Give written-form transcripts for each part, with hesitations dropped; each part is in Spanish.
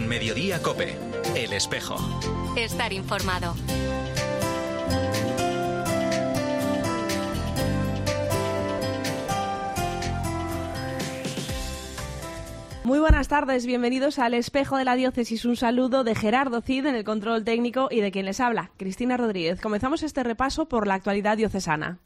En Mediodía COPE, El Espejo. Estar informado. Muy buenas tardes, bienvenidos al Espejo de la Diócesis. Un saludo de Gerardo Cid en el control técnico y de quien les habla, Cristina Rodríguez. Comenzamos este repaso por la actualidad diocesana.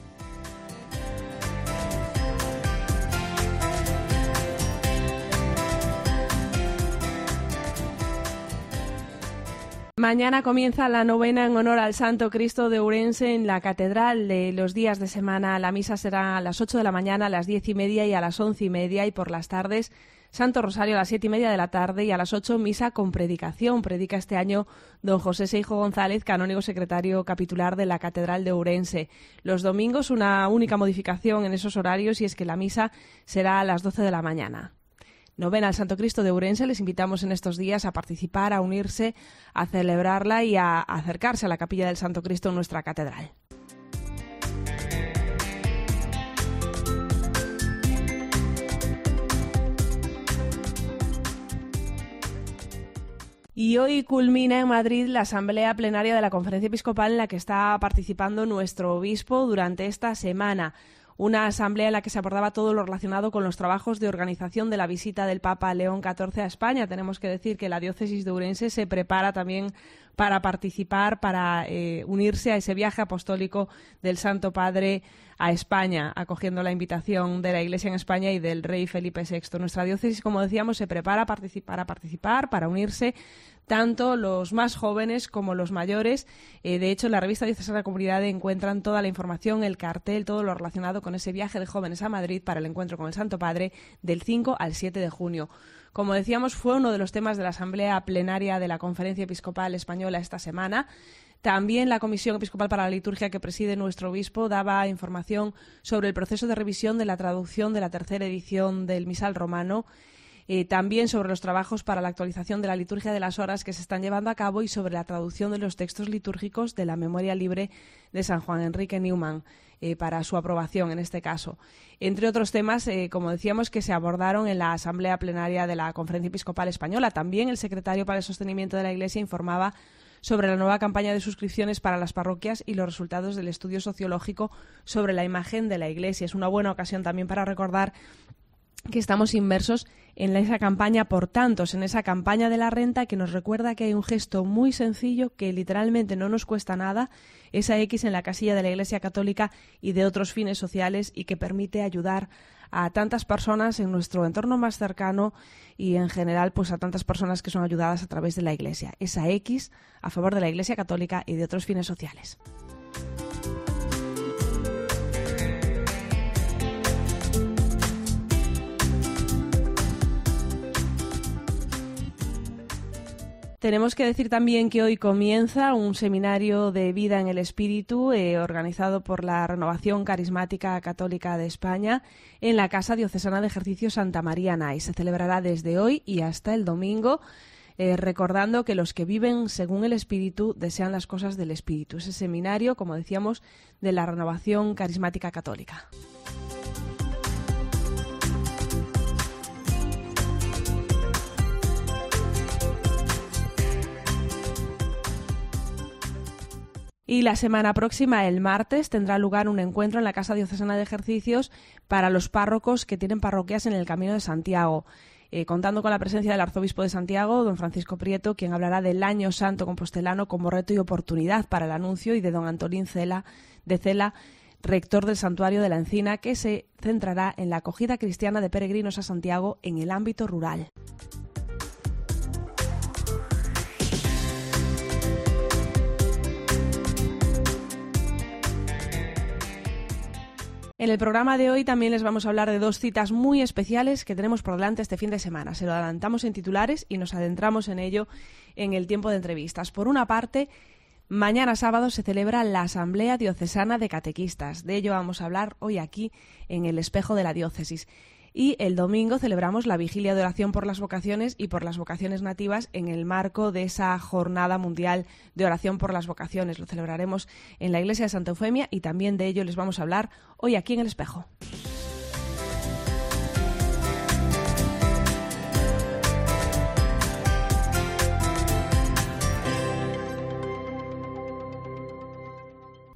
Mañana comienza la novena en honor al Santo Cristo de Ourense en la Catedral. De los días de semana la misa será a las 8 de la mañana, a las 10:30 y a las 11:30, y por las tardes Santo Rosario a las 7:30 de la tarde y a las 8 misa con predicación. Predica este año don José Seijo González, canónigo secretario capitular de la Catedral de Ourense. Los domingos una única modificación en esos horarios, y es que la misa será a las 12 de la mañana. Novena al Santo Cristo de Ourense. Les invitamos en estos días a participar, a unirse, a celebrarla y a acercarse a la capilla del Santo Cristo en nuestra catedral. Y hoy culmina en Madrid la asamblea plenaria de la Conferencia Episcopal en la que está participando nuestro obispo durante esta semana. Una asamblea en la que se abordaba todo lo relacionado con los trabajos de organización de la visita del Papa León XIV a España. Tenemos que decir que la diócesis de Ourense se prepara también para participar, para unirse a ese viaje apostólico del Santo Padre a España, acogiendo la invitación de la Iglesia en España y del rey Felipe VI. Nuestra diócesis, como decíamos, se prepara para participar, para unirse, tanto los más jóvenes como los mayores. De hecho, en la revista Diocesana Comunidad encuentran toda la información, el cartel, todo lo relacionado con ese viaje de jóvenes a Madrid para el encuentro con el Santo Padre del 5 al 7 de junio. Como decíamos, fue uno de los temas de la asamblea plenaria de la Conferencia Episcopal Española esta semana. También la Comisión Episcopal para la Liturgia que preside nuestro obispo daba información sobre el proceso de revisión de la traducción de la tercera edición del Misal Romano, también sobre los trabajos para la actualización de la liturgia de las horas que se están llevando a cabo y sobre la traducción de los textos litúrgicos de la Memoria Libre de San Juan Enrique Newman, para su aprobación en este caso. Entre otros temas, como decíamos, que se abordaron en la Asamblea Plenaria de la Conferencia Episcopal Española. También el secretario para el Sostenimiento de la Iglesia informaba sobre la nueva campaña de suscripciones para las parroquias y los resultados del estudio sociológico sobre la imagen de la Iglesia. Es una buena ocasión también para recordar que estamos inmersos en esa campaña por tantos, en esa campaña de la renta, que nos recuerda que hay un gesto muy sencillo que literalmente no nos cuesta nada, esa X en la casilla de la Iglesia Católica y de otros fines sociales, y que permite ayudar a tantas personas en nuestro entorno más cercano y en general pues a tantas personas que son ayudadas a través de la Iglesia. Esa X a favor de la Iglesia Católica y de otros fines sociales. Tenemos que decir también que hoy comienza un seminario de vida en el espíritu organizado por la Renovación Carismática Católica de España en la Casa Diocesana de Ejercicio Santa María Nais. Se celebrará desde hoy y hasta el domingo, recordando que los que viven según el espíritu desean las cosas del espíritu. Ese seminario, como decíamos, de la Renovación Carismática Católica. Y la semana próxima, el martes, tendrá lugar un encuentro en la Casa Diocesana de Ejercicios para los párrocos que tienen parroquias en el Camino de Santiago, contando con la presencia del arzobispo de Santiago, don Francisco Prieto, quien hablará del Año Santo Compostelano como reto y oportunidad para el anuncio, y de don Antolín Cela, rector del Santuario de la Encina, que se centrará en la acogida cristiana de peregrinos a Santiago en el ámbito rural. En el programa de hoy también les vamos a hablar de dos citas muy especiales que tenemos por delante este fin de semana. Se lo adelantamos en titulares y nos adentramos en ello en el tiempo de entrevistas. Por una parte, mañana sábado se celebra la Asamblea Diocesana de Catequistas. De ello vamos a hablar hoy aquí en el Espejo de la Diócesis. Y el domingo celebramos la Vigilia de Oración por las Vocaciones y por las Vocaciones Nativas en el marco de esa Jornada Mundial de Oración por las Vocaciones. Lo celebraremos en la Iglesia de Santa Eufemia y también de ello les vamos a hablar hoy aquí en El Espejo.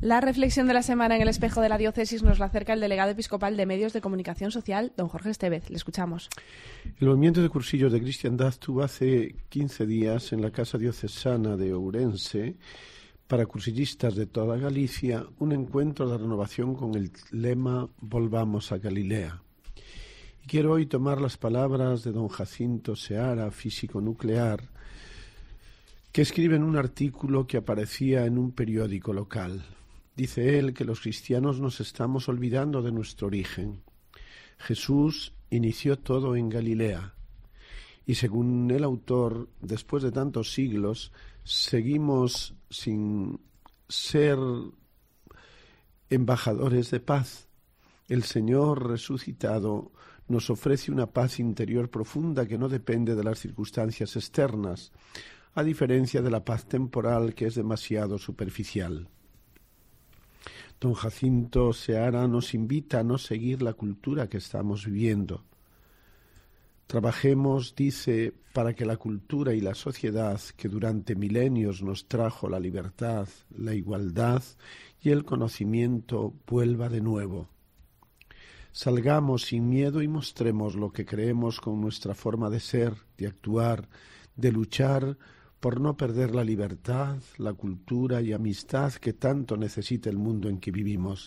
La reflexión de la semana en el espejo de la diócesis nos la acerca el delegado episcopal de Medios de Comunicación Social, don Jorge Estevez. Le escuchamos. El movimiento de cursillos de cristiandad tuvo hace 15 días en la Casa Diocesana de Ourense, para cursillistas de toda Galicia, un encuentro de renovación con el lema «Volvamos a Galilea». Y quiero hoy tomar las palabras de don Jacinto Seara, físico nuclear, que escribe en un artículo que aparecía en un periódico local. Dice él que los cristianos nos estamos olvidando de nuestro origen. Jesús inició todo en Galilea y, según el autor, después de tantos siglos, seguimos sin ser embajadores de paz. El Señor resucitado nos ofrece una paz interior profunda que no depende de las circunstancias externas, a diferencia de la paz temporal que es demasiado superficial. Don Jacinto Seara nos invita a no seguir la cultura que estamos viviendo. Trabajemos, dice, para que la cultura y la sociedad que durante milenios nos trajo la libertad, la igualdad y el conocimiento vuelva de nuevo. Salgamos sin miedo y mostremos lo que creemos con nuestra forma de ser, de actuar, de luchar por no perder la libertad, la cultura y amistad que tanto necesita el mundo en que vivimos.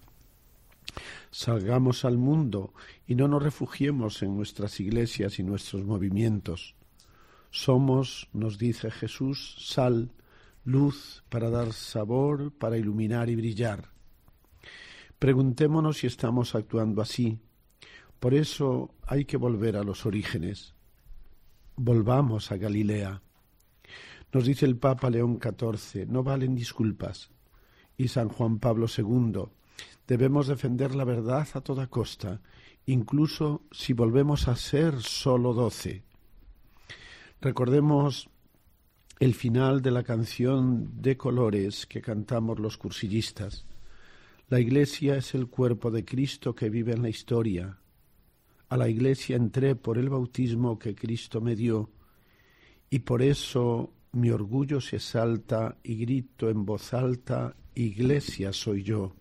Salgamos al mundo y no nos refugiemos en nuestras iglesias y nuestros movimientos. Somos, nos dice Jesús, sal, luz para dar sabor, para iluminar y brillar. Preguntémonos si estamos actuando así. Por eso hay que volver a los orígenes. Volvamos a Galilea. Nos dice el Papa León XIV, no valen disculpas. Y San Juan Pablo II, debemos defender la verdad a toda costa, incluso si volvemos a ser solo 12. Recordemos el final de la canción de colores que cantamos los cursillistas. La Iglesia es el cuerpo de Cristo que vive en la historia. A la Iglesia entré por el bautismo que Cristo me dio, y por eso mi orgullo se exalta y grito en voz alta, Iglesia soy yo.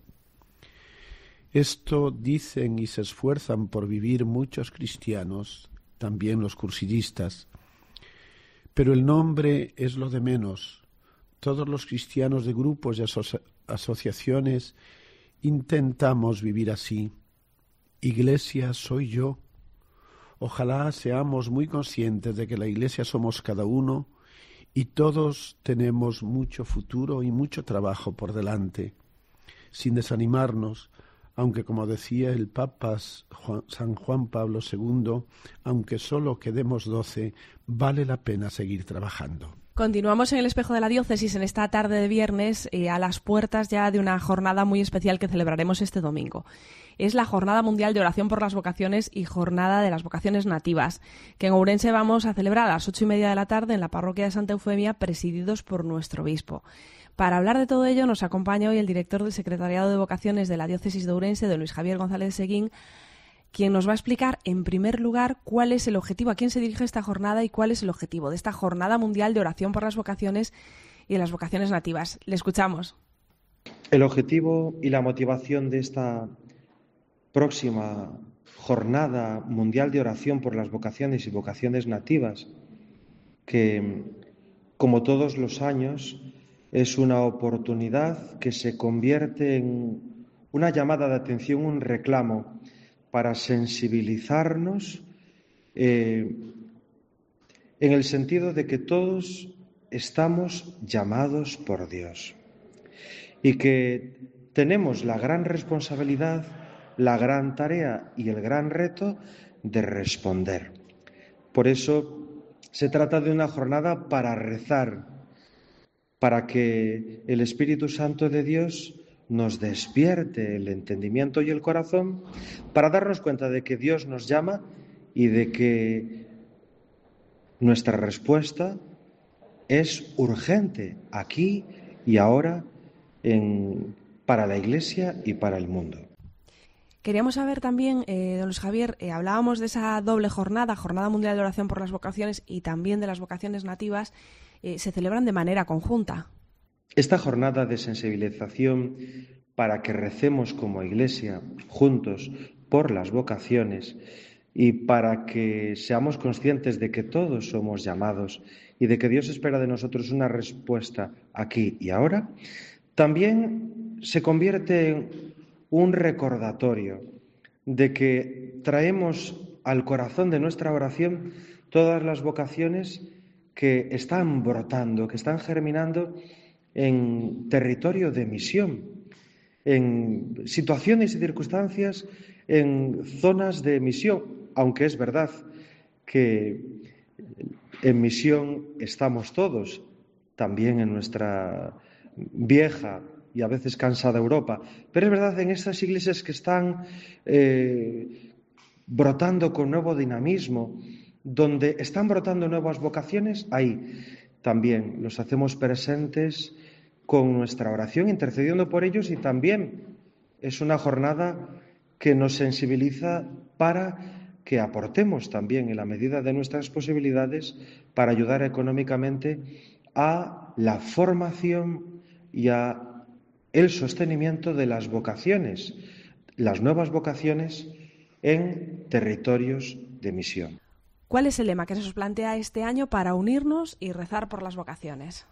Esto dicen y se esfuerzan por vivir muchos cristianos, también los cursillistas. Pero el nombre es lo de menos. Todos los cristianos de grupos y asociaciones intentamos vivir así. Iglesia soy yo. Ojalá seamos muy conscientes de que la Iglesia somos cada uno y todos tenemos mucho futuro y mucho trabajo por delante. Sin desanimarnos, aunque como decía el Papa San Juan Pablo II, aunque solo quedemos 12, vale la pena seguir trabajando. Continuamos en el espejo de la diócesis en esta tarde de viernes, a las puertas ya de una jornada muy especial que celebraremos este domingo. Es la Jornada Mundial de Oración por las Vocaciones y Jornada de las Vocaciones Nativas, que en Ourense vamos a celebrar a las 8:30 de la tarde en la parroquia de Santa Eufemia, presididos por nuestro obispo. Para hablar de todo ello nos acompaña hoy el director del Secretariado de Vocaciones de la Diócesis de Ourense, don Luis Javier González de Seguín, quien nos va a explicar, en primer lugar, cuál es el objetivo, a quién se dirige esta jornada y cuál es el objetivo de esta Jornada Mundial de Oración por las Vocaciones y las Vocaciones Nativas. Le escuchamos. El objetivo y la motivación de esta próxima Jornada Mundial de Oración por las Vocaciones y Vocaciones Nativas, que, como todos los años, es una oportunidad que se convierte en una llamada de atención, un reclamo para sensibilizarnos en el sentido de que todos estamos llamados por Dios y que tenemos la gran responsabilidad, la gran tarea y el gran reto de responder. Por eso se trata de una jornada para rezar, para que el Espíritu Santo de Dios nos despierte el entendimiento y el corazón, para darnos cuenta de que Dios nos llama y de que nuestra respuesta es urgente aquí y ahora para la Iglesia y para el mundo. Queríamos saber también, don Luis Javier, hablábamos de esa doble jornada, Jornada Mundial de Oración por las Vocaciones y también de las vocaciones nativas, se celebran de manera conjunta. esta jornada de sensibilización para que recemos como Iglesia juntos por las vocaciones y para que seamos conscientes de que todos somos llamados y de que Dios espera de nosotros una respuesta aquí y ahora, también se convierte en un recordatorio de que traemos al corazón de nuestra oración todas las vocaciones que están brotando, que están germinando en territorio de misión, en situaciones y circunstancias, en zonas de misión, aunque es verdad que en misión estamos todos, también en nuestra vieja y a veces cansada Europa, pero es verdad en estas iglesias que están brotando con nuevo dinamismo, donde están brotando nuevas vocaciones, ahí también los hacemos presentes con nuestra oración, intercediendo por ellos, y también es una jornada que nos sensibiliza para que aportemos también en la medida de nuestras posibilidades para ayudar económicamente a la formación y a el sostenimiento de las vocaciones, las nuevas vocaciones en territorios de misión. ¿Cuál es el lema que se os plantea este año para unirnos y rezar por las vocaciones?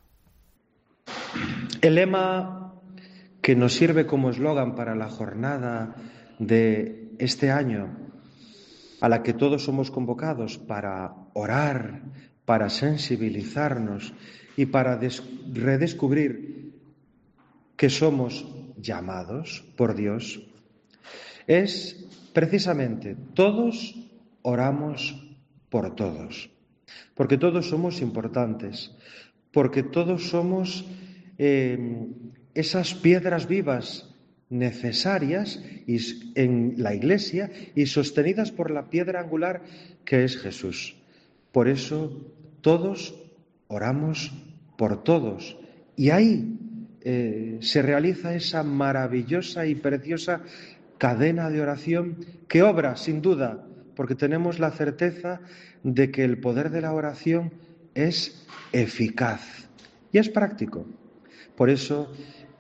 El lema que nos sirve como eslogan para la jornada de este año, a la que todos somos convocados para orar, para sensibilizarnos y para redescubrir que somos llamados por Dios, es precisamente todos oramos por todos, porque todos somos importantes, porque todos somos esas piedras vivas necesarias en la Iglesia y sostenidas por la piedra angular que es Jesús. Por eso todos oramos por todos, y ahí se realiza esa maravillosa y preciosa cadena de oración que obra, sin duda, porque tenemos la certeza de que el poder de la oración es eficaz y es práctico. Por eso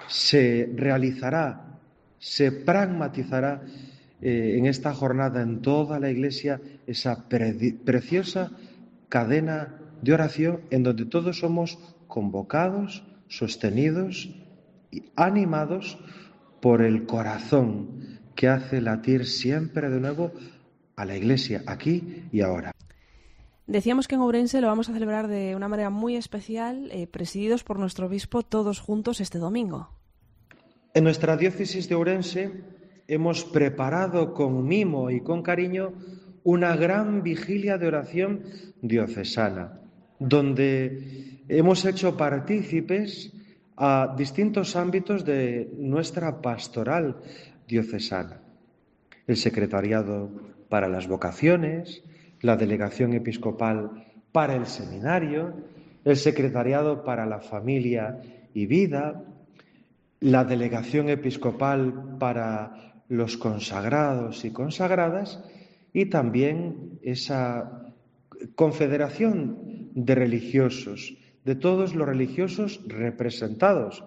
se realizará, se pragmatizará en esta jornada en toda la Iglesia esa preciosa cadena de oración en donde todos somos convocados, sostenidos y animados por el corazón que hace latir siempre de nuevo a la Iglesia, aquí y ahora. Decíamos que en Ourense lo vamos a celebrar de una manera muy especial, presididos por nuestro obispo todos juntos este domingo. En nuestra diócesis de Ourense hemos preparado con mimo y con cariño una gran vigilia de oración diocesana, donde hemos hecho partícipes a distintos ámbitos de nuestra pastoral diocesana. El secretariado para las vocaciones, la delegación episcopal para el seminario, el secretariado para la familia y vida, la delegación episcopal para los consagrados y consagradas, y también esa confederación de religiosos, de todos los religiosos representados,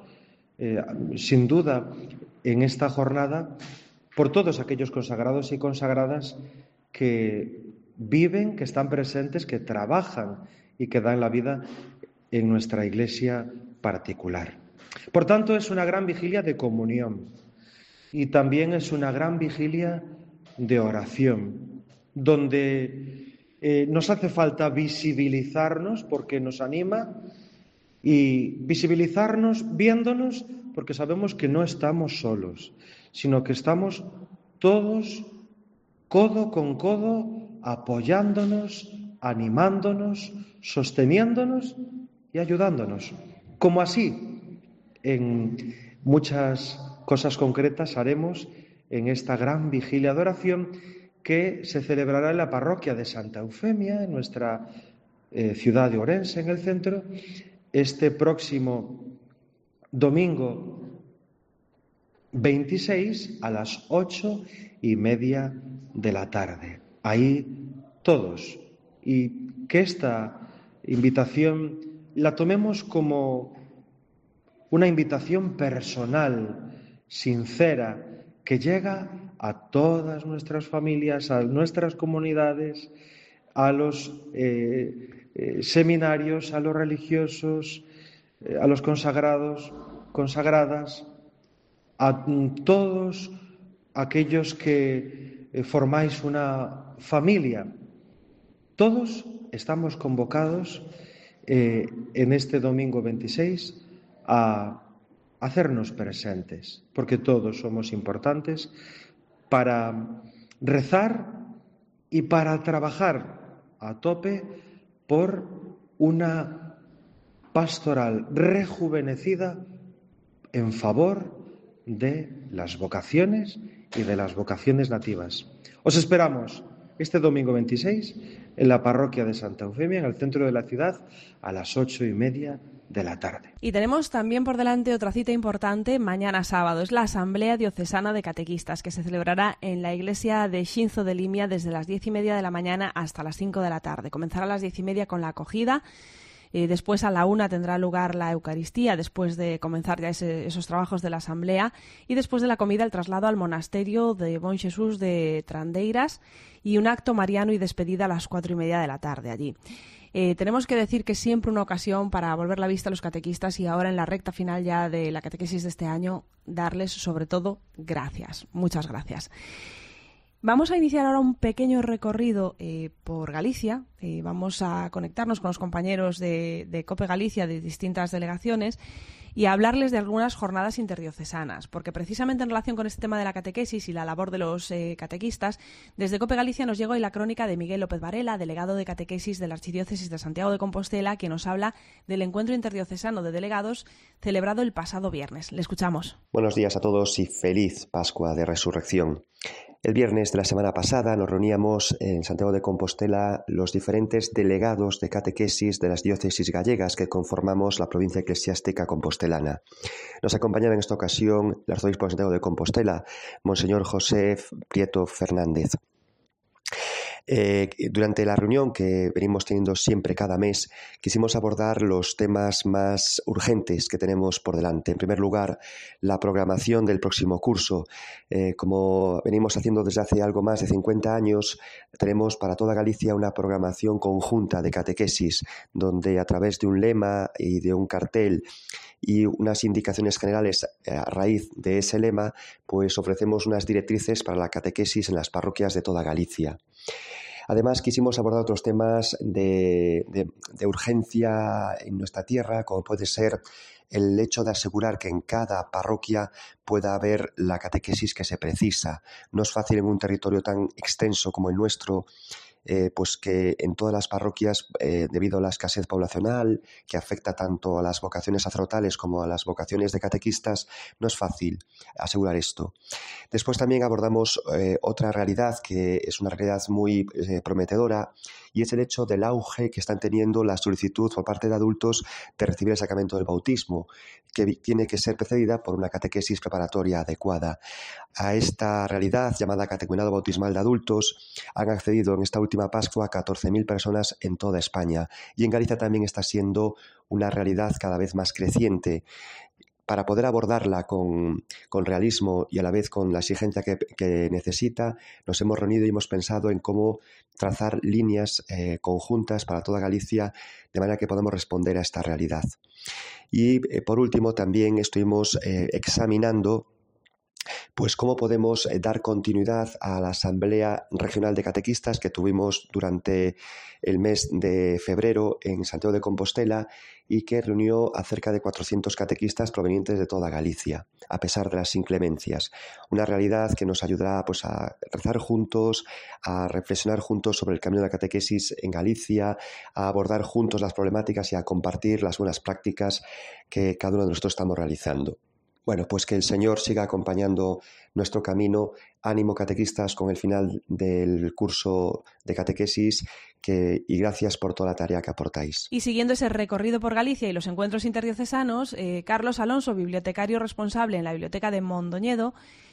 sin duda, en esta jornada, por todos aquellos consagrados y consagradas que viven, que están presentes, que trabajan y que dan la vida en nuestra Iglesia particular. Por tanto, es una gran vigilia de comunión y también es una gran vigilia de oración, donde nos hace falta visibilizarnos porque nos anima, y visibilizarnos viéndonos porque sabemos que no estamos solos, sino que estamos todos codo con codo, apoyándonos, animándonos, sosteniéndonos y ayudándonos. Como así, en muchas cosas concretas haremos en esta gran vigilia de oración que se celebrará en la parroquia de Santa Eufemia, en nuestra ciudad de Ourense, en el centro, este próximo domingo 26 a las 8:30 de la tarde. Ahí todos. Y que esta invitación la tomemos como una invitación personal, sincera, que llega a todas nuestras familias, a nuestras comunidades, a los seminarios, a los religiosos, a los consagrados, consagradas, a todos aquellos que formáis una familia. Todos estamos convocados en este domingo 26 a hacernos presentes, porque todos somos importantes para rezar y para trabajar a tope por una pastoral rejuvenecida en favor de las vocaciones y de las vocaciones nativas. Os esperamos este domingo 26 en la parroquia de Santa Eufemia, en el centro de la ciudad, a las 8:30 de la tarde. Y tenemos también por delante otra cita importante mañana sábado. Es la Asamblea Diocesana de Catequistas, que se celebrará en la iglesia de Xinzo de Limia desde las 10:30 de la mañana hasta las 5 de la tarde. Comenzará a las 10:30 con la acogida. Después a la 1 tendrá lugar la Eucaristía, después de comenzar ya esos trabajos de la Asamblea, y después de la comida el traslado al monasterio de Bon Jesús de Trandeiras y un acto mariano y despedida a las 4:30 de la tarde allí. Tenemos que decir que es siempre una ocasión para volver la vista a los catequistas y ahora en la recta final ya de la catequesis de este año darles sobre todo gracias. Muchas gracias. Vamos a iniciar ahora un pequeño recorrido por Galicia. Vamos a conectarnos con los compañeros de COPE Galicia de distintas delegaciones y a hablarles de algunas jornadas interdiocesanas, porque precisamente en relación con este tema de la catequesis y la labor de los catequistas, desde COPE Galicia nos llegó hoy la crónica de Miguel López Varela, delegado de catequesis de la Archidiócesis de Santiago de Compostela, que nos habla del encuentro interdiocesano de delegados celebrado el pasado viernes. Le escuchamos. Buenos días a todos y feliz Pascua de Resurrección. El viernes de la semana pasada nos reuníamos en Santiago de Compostela los diferentes delegados de catequesis de las diócesis gallegas que conformamos la provincia eclesiástica compostelana. Nos acompañaba en esta ocasión el arzobispo de Santiago de Compostela, Monseñor José Prieto Fernández. Durante la reunión que venimos teniendo siempre cada mes, quisimos abordar los temas más urgentes que tenemos por delante. En primer lugar, la programación del próximo curso. Como venimos haciendo desde hace algo más de 50 años, tenemos para toda Galicia una programación conjunta de catequesis, donde a través de un lema y de un cartel y unas indicaciones generales a raíz de ese lema, pues ofrecemos unas directrices para la catequesis en las parroquias de toda Galicia. Además, quisimos abordar otros temas de urgencia en nuestra tierra, como puede ser el hecho de asegurar que en cada parroquia pueda haber la catequesis que se precisa. No es fácil en un territorio tan extenso como el nuestro, pues que en todas las parroquias, debido a la escasez poblacional, que afecta tanto a las vocaciones sacerdotales como a las vocaciones de catequistas, no es fácil asegurar esto. Después también abordamos otra realidad que es una realidad muy prometedora, y es el hecho del auge que están teniendo la solicitud por parte de adultos de recibir el sacramento del bautismo, que tiene que ser precedida por una catequesis preparatoria adecuada. A esta realidad, llamada catecumenado bautismal de adultos, han accedido en esta última Pascua 14.000 personas en toda España, y en Galicia también está siendo una realidad cada vez más creciente. Para poder abordarla con realismo y a la vez con la exigencia que necesita, nos hemos reunido y hemos pensado en cómo trazar líneas conjuntas para toda Galicia, de manera que podamos responder a esta realidad. Y por último, también estuvimos examinando pues cómo podemos dar continuidad a la Asamblea Regional de Catequistas que tuvimos durante el mes de febrero en Santiago de Compostela y que reunió a cerca de 400 catequistas provenientes de toda Galicia, a pesar de las inclemencias. Una realidad que nos ayudará pues, a rezar juntos, a reflexionar juntos sobre el camino de la catequesis en Galicia, a abordar juntos las problemáticas y a compartir las buenas prácticas que cada uno de nosotros estamos realizando. Bueno, pues que el Señor siga acompañando nuestro camino. Ánimo, catequistas, con el final del curso de catequesis y gracias por toda la tarea que aportáis. Y siguiendo ese recorrido por Galicia y los encuentros interdiocesanos, Carlos Alonso, bibliotecario responsable en la Biblioteca de Mondoñedo,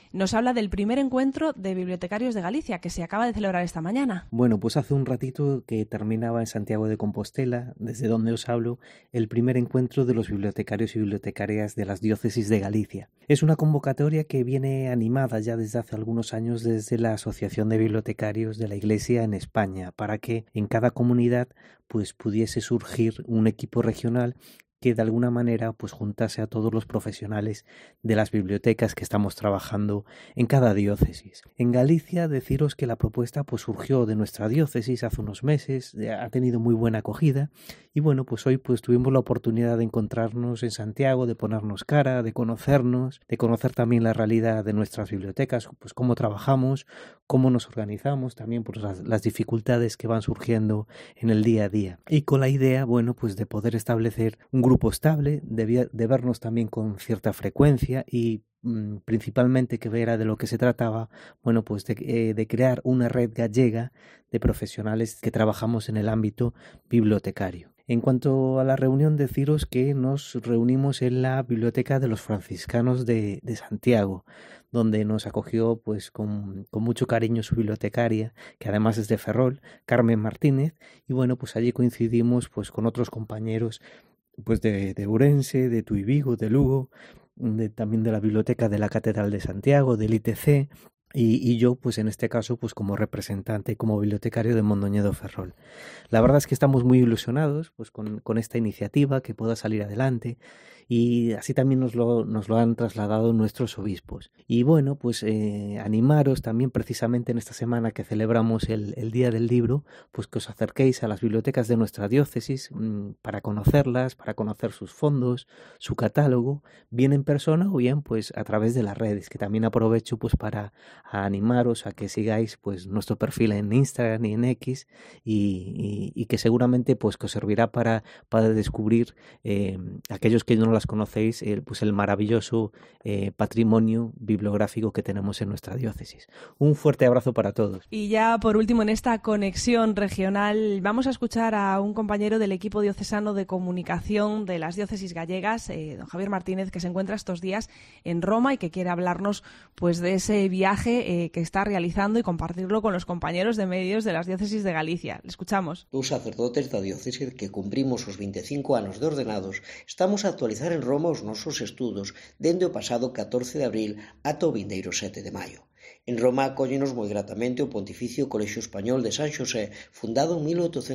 nos habla del primer encuentro de bibliotecarios de Galicia que se acaba de celebrar esta mañana. Bueno, pues hace un ratito que terminaba en Santiago de Compostela, desde donde os hablo, el primer encuentro de los bibliotecarios y bibliotecarias de las diócesis de Galicia. Es una convocatoria que viene animada ya desde hace algunos años desde la Asociación de Bibliotecarios de la Iglesia en España, para que en cada comunidad pues pudiese surgir un equipo regional que de alguna manera pues juntase a todos los profesionales de las bibliotecas que estamos trabajando en cada diócesis. En Galicia, deciros que la propuesta pues surgió de nuestra diócesis hace unos meses, ha tenido muy buena acogida y bueno, pues hoy pues tuvimos la oportunidad de encontrarnos en Santiago, de ponernos cara, de conocernos, de conocer también la realidad de nuestras bibliotecas, pues cómo trabajamos, cómo nos organizamos, también pues las dificultades que van surgiendo en el día a día. Y con la idea, bueno, pues de poder establecer un grupo estable, de vernos también con cierta frecuencia y principalmente, que era de lo que se trataba, bueno, pues de crear una red gallega de profesionales que trabajamos en el ámbito bibliotecario. En cuanto a la reunión, deciros que nos reunimos en la Biblioteca de los Franciscanos de Santiago, donde nos acogió pues con mucho cariño su bibliotecaria, que además es de Ferrol, Carmen Martínez, y bueno, pues allí coincidimos pues con otros compañeros pues de Ourense, de Tui Vigo, de Lugo, también de la Biblioteca de la Catedral de Santiago, del ITC, y yo pues en este caso pues como representante, como bibliotecario de Mondoñedo Ferrol. La verdad es que estamos muy ilusionados pues con esta iniciativa, que pueda salir adelante, y así también nos lo han trasladado nuestros obispos. Y bueno, pues animaros también precisamente en esta semana que celebramos el Día del Libro, pues que os acerquéis a las bibliotecas de nuestra diócesis para conocerlas, para conocer sus fondos, su catálogo, bien en persona o bien pues a través de las redes, que también aprovecho pues para animaros a que sigáis pues nuestro perfil en Instagram y en X y que seguramente pues que os servirá para descubrir aquellos que no las conocéis, pues el maravilloso patrimonio bibliográfico que tenemos en nuestra diócesis. Un fuerte abrazo para todos. Y ya por último, en esta conexión regional, vamos a escuchar a un compañero del equipo diocesano de comunicación de las diócesis gallegas, don Javier Martínez, que se encuentra estos días en Roma y que quiere hablarnos pues de ese viaje que está realizando y compartirlo con los compañeros de medios de las diócesis de Galicia. Le escuchamos. Los sacerdotes da diócesis que cumprimos os 25 anos de ordenados, estamos a actualizar en Roma os nosos estudos dende o pasado 14 de abril ata o vindeiro 7 de maio. En Roma acóllenos moi gratamente o Pontificio Colexio Español de San Xosé, fundado en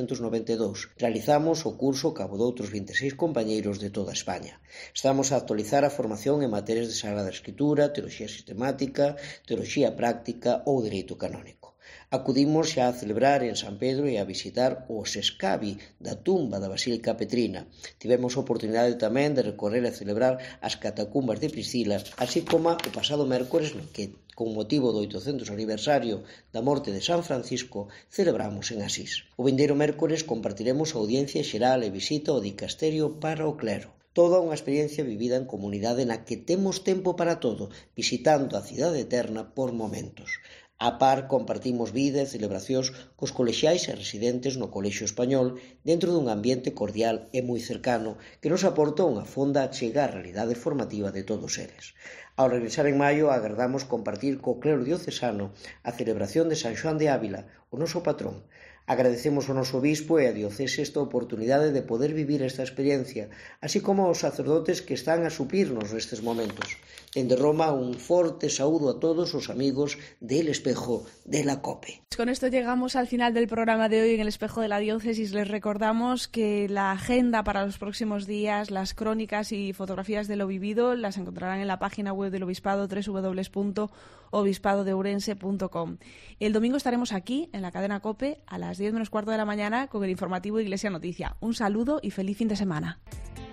1892. Realizamos o curso cabo doutros 26 compañeiros de toda España. Estamos a actualizar a formación en materias de Sagrada Escritura, Teoloxía Sistemática, Teoloxía Práctica ou Dereito Canónico. Acudimos xa a celebrar en San Pedro e a visitar os escavi da tumba da Basílica Petrina. Tivemos a oportunidade tamén de recorrer e celebrar as catacumbas de Priscila, así como o pasado mércores no que, con motivo do 800 aniversario da morte de San Francisco, celebramos en Asís. O vindeiro mércores compartiremos a audiencia xeral e visita ao dicasterio para o clero. Toda unha experiencia vivida en comunidade na que temos tempo para todo, visitando a cidade eterna por momentos. A par, compartimos vida e celebracións cos colexiais e residentes no Colexio Español dentro dun ambiente cordial e moi cercano que nos aporta unha fonda achega á realidade formativa de todos eles. Ao regresar en maio, agardamos compartir co clero diocesano a celebración de San Xoán de Ávila, o noso patrón. Agradecemos ao noso obispo e a diocese esta oportunidade de poder vivir esta experiencia, así como aos sacerdotes que están a supirnos nestes momentos. Dende Roma, un forte saúdo a todos os amigos del Espejo de la COPE. Con esto llegamos al final del programa de hoy en el Espejo de la Diócesis. Les recordamos que la agenda para los próximos días, las crónicas y fotografías de lo vivido, las encontrarán en la página web del Obispado, www.obispadodeurense.com. El domingo estaremos aquí, en la cadena COPE, a las 10 menos cuarto de la mañana, con el informativo Iglesia Noticia. Un saludo y feliz fin de semana.